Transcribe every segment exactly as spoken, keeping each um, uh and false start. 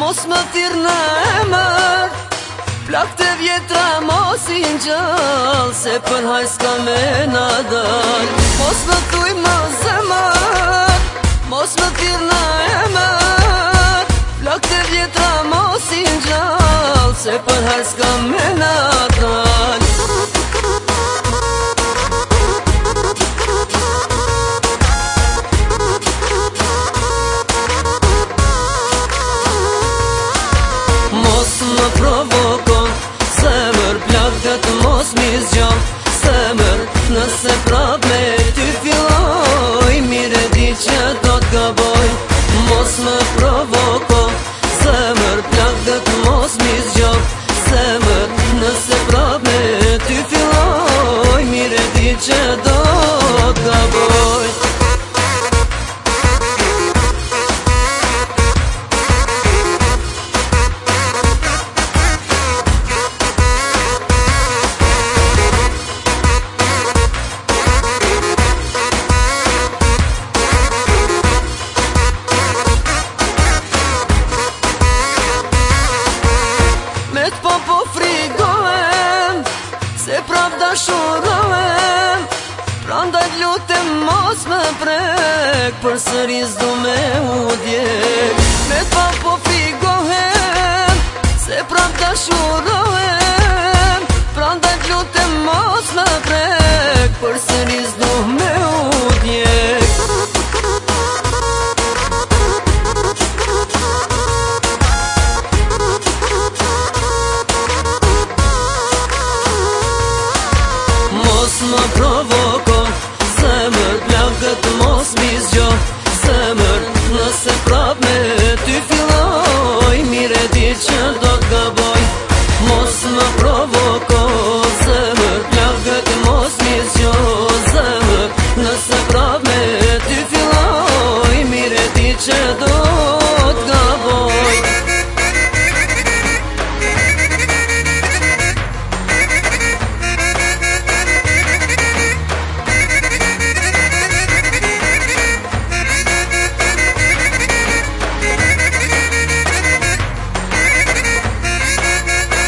Mos më thirr në emër, plak të vjetra mos i ngjall, se për haj s'ka me na dal. Mos më thuj më zemër, mos më thirr në emër, plak të vjetra mos i ngjall, se për haj s'ka me na dal. Mos më provokon, zemër, plak dhe të mos mi zgjall. Zemër, nëse prap me ty filloj, mire di që do t'gaboj. Mos më provokon, zemër, plak dhe të mos mi zgjall. Zemër, nëse prap me ty filloj, mire di që do t'gaboj. Me t'po po frigohem, se prap dashurohem, prandaj lutem mos më prek, për sëri s'du me u djek. Me t'po po frigohem, se prap dashurohem, prandaj lutem mos më prek, për sëri s'du me u djek. Mos më provoko, zemër, plakët mos mi zgjo. Zemër, nëse prap me ty filloj, mire di që do t'gaboj. Mos më provoko, zemër, plakët mos mi zgjo. Zemër, nëse prap me ty filloj, mire di që do t'gaboj.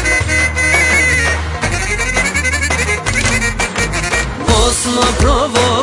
Mos më provo